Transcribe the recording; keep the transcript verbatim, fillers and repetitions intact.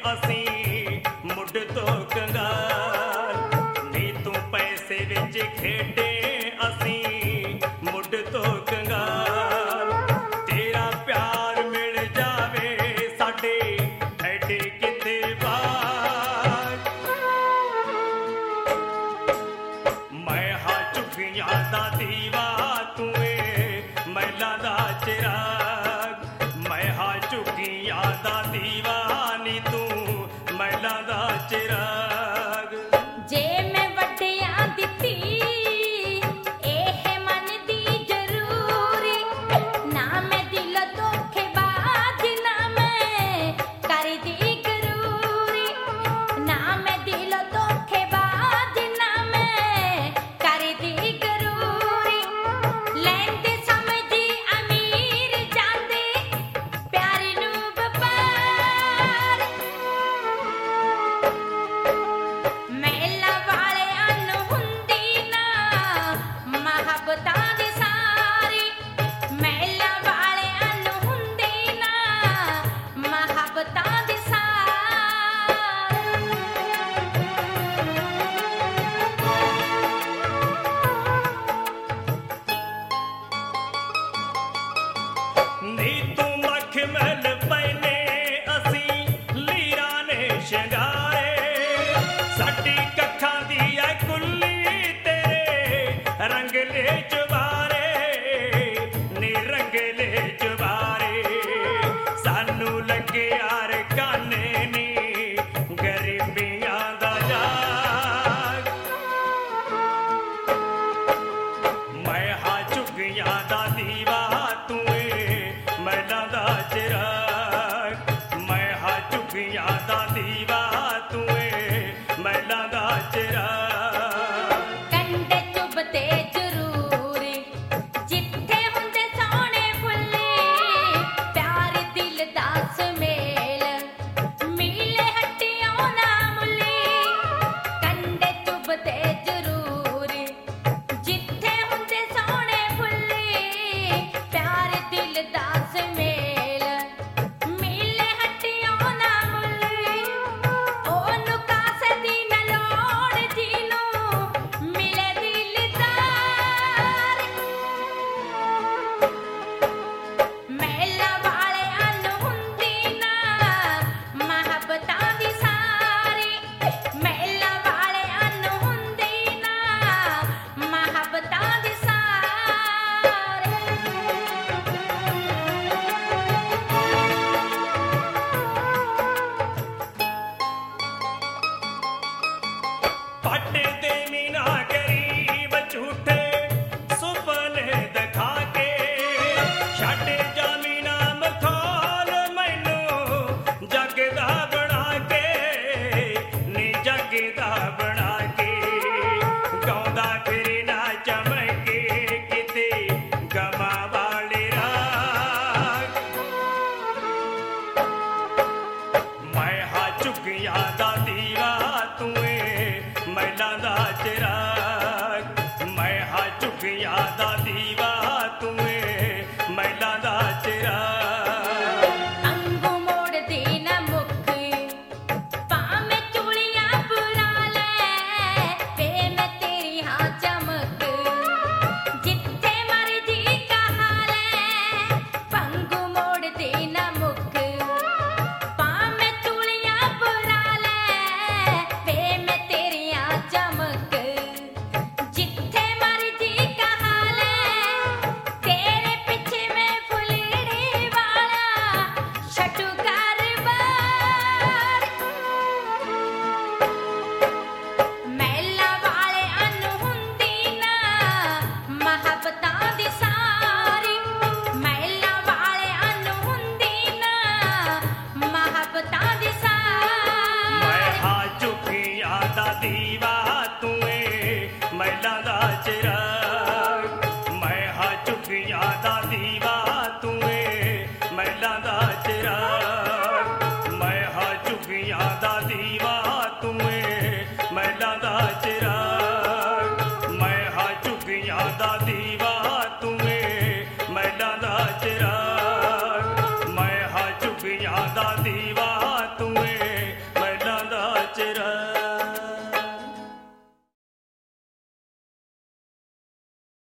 ਅਸੀਂ ਮੁੱਢ ਤੋਂ ਕੰਗਾਲ ਨੀ ਤੂੰ ਪੈਸੇ ਵਿੱਚ ਖੇਡੇ ਅਸੀਂ ਮੁੱਢ ਤੋਂ ਕੰਗਾਲ ਤੇਰਾ ਪਿਆਰ ਮਿਲ ਜਾਵੇ ਸਾਡੇ ਐਡੇ ਕਿਤੇ ਬਾਹਰ ਮੈਂ ਹਾਂ ਝੁੱਗੀਆਂ ਦਾ ਦੀਵਾ ਤੂੰ ਏ ਮਹਿਲਾਂ ਦਾ ਚਿਰਾਗ ਮੈਂ ਹਾਂ ਝੁੱਗੀਆਂ ਦਾ ਦੀਵਾ ਨੀ ਤੂੰ ਮਹਿਲਾਂ ਦਾ ਚਿਰਾਗ ਜੇ ਮੈਂ ਵੱਡਿਆਂ ਦਿੱਤੀ ਇਹ ਮਨ ਦੀ ਜ਼ਰੂਰੀ ਨਾ ਮੈਂ ਦਿਲ ਧੋਖੇਬਾਜ਼ ਨਾ ਮੈਂ ਕਰਦੀ ਗਰੂਰੀ ਨਾ ਮੈਂ ਦਿਲ ਧੋਖੇਬਾਜ਼ ਨਾ ਮੈਂ ਕਰਦੀ ਗਰੂਰੀ ਲੈਂਦੇ ਸਮਝੀ ਅਮੀਰ ਜਾਂਦੇ ਪਿਆਰ ਨੂੰ ਵਪਾਰ ਮਹਿਲਾਂ ਵਾਲਿਆਂ ਨੂੰ ਹੁੰਦੀ ਨਾ ਮੁਹੱਬਤਾਂ ਦੀ ਸਾਰੀ ਮਹਿਲਾਂ ਵਾਲਿਆਂ ਨੂੰ ਹੁੰਦੀ ਨਾ ਮੁਹੱਬਤਾਂ ਦੀ ਸਾਰੀ ਨੀ ਤੂੰ ਮਖਮਲ ਪਹਿਨੇ ਅਸੀਂ ਲੀਰਾਂ ਨੇ ਸ਼ਿੰਗਾਰੇ ਸਾਡੀ ਕੱਖਾਂ ਦੀ ਐ ਕੁੱਲੀ ਤੇਰੇ ਰੰਗਲੇ ਚੁਬਾਰੇ ਨੀ ਰੰਗਲੇ ਚੁਬਾਰੇ ਸਾਨੂੰ ਲੱਗਿਆ ਰਕਾਨੇ ਨੀ ਗਰੀਬੀਆਂ ਦਾ ਜਾਗ ਮੈਂ ਹਾਂ ਝੁੱਗੀਆਂ ਦਾ ਦੀਵਾ ਤੂੰ ਏ ਮਹਿਲਾਂ ਦਾ ਚਿਰਾਗ ਮੈਂ ਹਾਂ ਝੁੱਗੀਆਂ ਦਾ ਦੀਵਾ ਤੂੰ ਏ ਮਹਿਲਾਂ ਦਾ ਚਿਰਾਗ ਕੰਡੇ ਚੁੱਭਦੇ ਜ਼ਰੂਰੀ ਜਿੱਥੇ ਹੁੰਦੇ ਸੋਹਣੇ ਫੁੱਲੇ ਪਿਆਰ ਦਿਲ ਦਾ ਸੁਮੇਲ ਮਿਲੇ ਹੱਟੀਆਂ ਨਾ ਮੁੱਲੀ ਕੰਡੇ ਚੁੱਭਦੇ ਜ਼ਰੂਰੀ ਜਿੱਥੇ ਹੁੰਦੇ ਸੋਹਣੇ ਫੁੱਲੇ ਪਿਆਰ ਦਿਲ ਦਾ ਸੁਮੇਲ ਮਿਲੇ ਹੱਟੀਆਂ ਨਾ ਮੁੱਲੀ ਉਹਨੂੰ ਕਾਸੇ ਦੀ ਨਾ ਲੋੜ ਜਿਹਨੂੰ ਮਿਲੇ ਦਿਲਦਾਰ ਮਹਿਲਾਂ ਵਾਲਿਆਂ ਨੂੰ ਹੁੰਦੀ ਨਾ ਮੁਹੱਬਤਾਂ ਦੀ ਸਾਰੀ ਮਹਿਲਾਂ ਵਾਲਿਆਂ ਨੂੰ ਹੁੰਦੀ ਨਾ ਮੁਹੱਬਤਾਂ ਦੀ ਸਾਰੀ ਪੱਟ ਦੇ ਮੀਨਾ ਗਰੀਬ ਝੂਠੇ ਸੁਪਨੇ ਦਿਖਾ ਕੇ ਛੱਡ ਜਾਮੀਨਾ ਮਖੌਲ ਮੈਨੂੰ ਜੱਗ ਦਾ ਬਣਾ ਕੇ ਨੀ ਜੱਗ ਦਾ ਬਣਾ ਕੇ ਗਾਉਂਦਾ ਫਿਰ ਨਾ ਚਮਕੇ ਕਿਤੇ ਗਮਾਂ ਵਾਲੇ ਰਾਗ ਮੈਂ ਹਾਂ ਝੁੱਗੀਆਂ ਦਾ ਦੀਵਾ ਤੂੰ ਏ ਮਹਿਲਾਂ ਦਾ ਚਿਰਾਗ ਮੈਂ ਹਾਂ ਝੁੱਗੀਆਂ ਦਾ ਦੀਵਾ ਤੂੰ ਏ ਮਹਿਲਾਂ ਦਾ ਚਿਰਾਗ ਅੰਗੂ ਮੋੜਦੀ ਨਾ ਮੁੱਖ ਭਾਵੇਂ ਚੂੜੀਆਂ ਪੁਰਾ ਲੈ ਵੇ ਮੈਂ ਤੇਰੀ ਹਾਂ ਚਮਕ ਜਿੱਥੇ ਮਰਜੀ ਕਹਾ ਲੈ ਪੰਗੂ ਮੋੜਦੀ ਨਾ ਮੁੱਖ ਭਾਵੇਂ ਚੂੜੀਆਂ ਪੁਰਾ ਲੈ ਵੇ ਮੈਂ ਤੇਰੀ ਹਾਂ ਚਮਕ ਜਿੱਥੇ ਮਰਜੀ ਕਹਾ ਲੈ ਤੇਰੇ ਪਿੱਛੇ ਮੈਂ ਫੁੱਲੜੀ ਵਾਲਾ ਛੱਟੂ ਕਾਰਬਾਰ ਮਹਿਲਾਂ ਵਾਲਿਆਂ ਨੂੰ ਹੁੰਦੀ ਨਾ ਮੁਹੱਬਤਾਂ ਦੀ ਸਾਰੀ ਮਹਿਲਾਂ ਵਾਲਿਆਂ ਨੂੰ ਹੁੰਦੀ ਨਾ ਮੁਹੱਬਤਾਂ ਦੀ ਸਾਰੀ ਮੈਂ ਹਾਂ ਝੁੱਗੀਆਂ ਦਾ ਦੀਵਾ ਤੂੰ ਏ ਮਹਿਲਾਂ ਦਾ ਚਿਰਾਗ ਮੈਂ ਹਾਂ ਝੁੱਗੀਆਂ ਦਾ ਦੀਵਾ ਤੂੰ ਏ ਮਹਿਲਾਂ ਦਾ ਚਿਰਾਗ ਮੈਂ ਹਾਂ ਝੁੱਗੀਆਂ ਦਾ ਦੀਵਾ ਤੂੰ ਏ ਮਹਿਲਾਂ ਦਾ ਚਿਰਾਗ ਮੈਂ ਹਾਂ ਝੁੱਗੀਆਂ ਦਾ ਦੀਵਾ ਤੂੰ ਏ ਮਹਿਲਾਂ ਦਾ ਚਿਰਾਗ ਮੈਂ ਹਾਂ ਝੁੱਗੀਆਂ ਦਾ ਦੀਵਾ